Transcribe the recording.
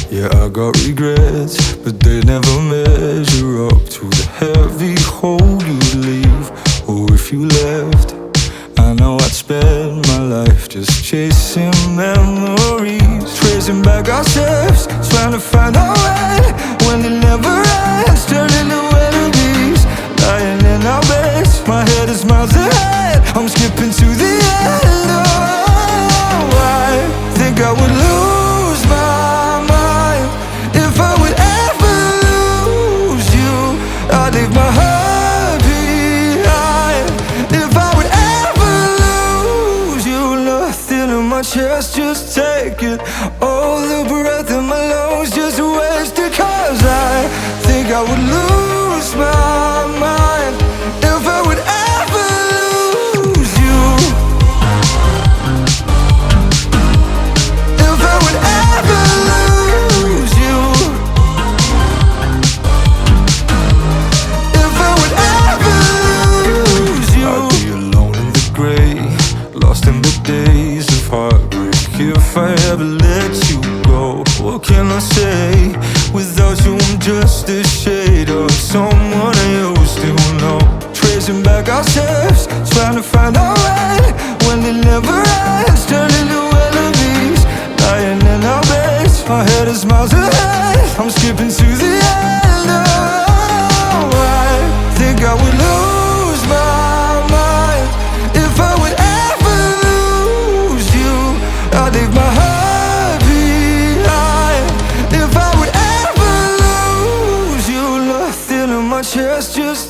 Yeah, I got regrets, but they never measure up to the heavy hold you'd leave. Or if you left, I know I'd spend my life just chasing memories, tracing back our steps, trying to find our way when it never ends, turning to enemies, lying in our beds. My head is miles ahead, I'm skipping to the end. Oh, I think I would lose my mind if I would ever lose you. I'd leave my heart behind if I would ever lose you. Nothing in my chest, just take it. All the breath in my lungs, just wasted. 'Cause I think I would lose my mind if I would ever lose you. If I would ever lose you. If I would ever lose you. I'd be alone in the grey, lost in the days of heartbreak. If I ever let you go, what can I say? Without you I'm just a shade of someone I used to know. Tracing back our steps, trying to find our way when it never ends, turning to enemies, lying in our beds. My head is miles ahead, I'm skipping to the end. Oh, I think I would lose my mind if I would ever lose you. I'd leave my heart behind if I would ever lose you. Nothing in my chest, just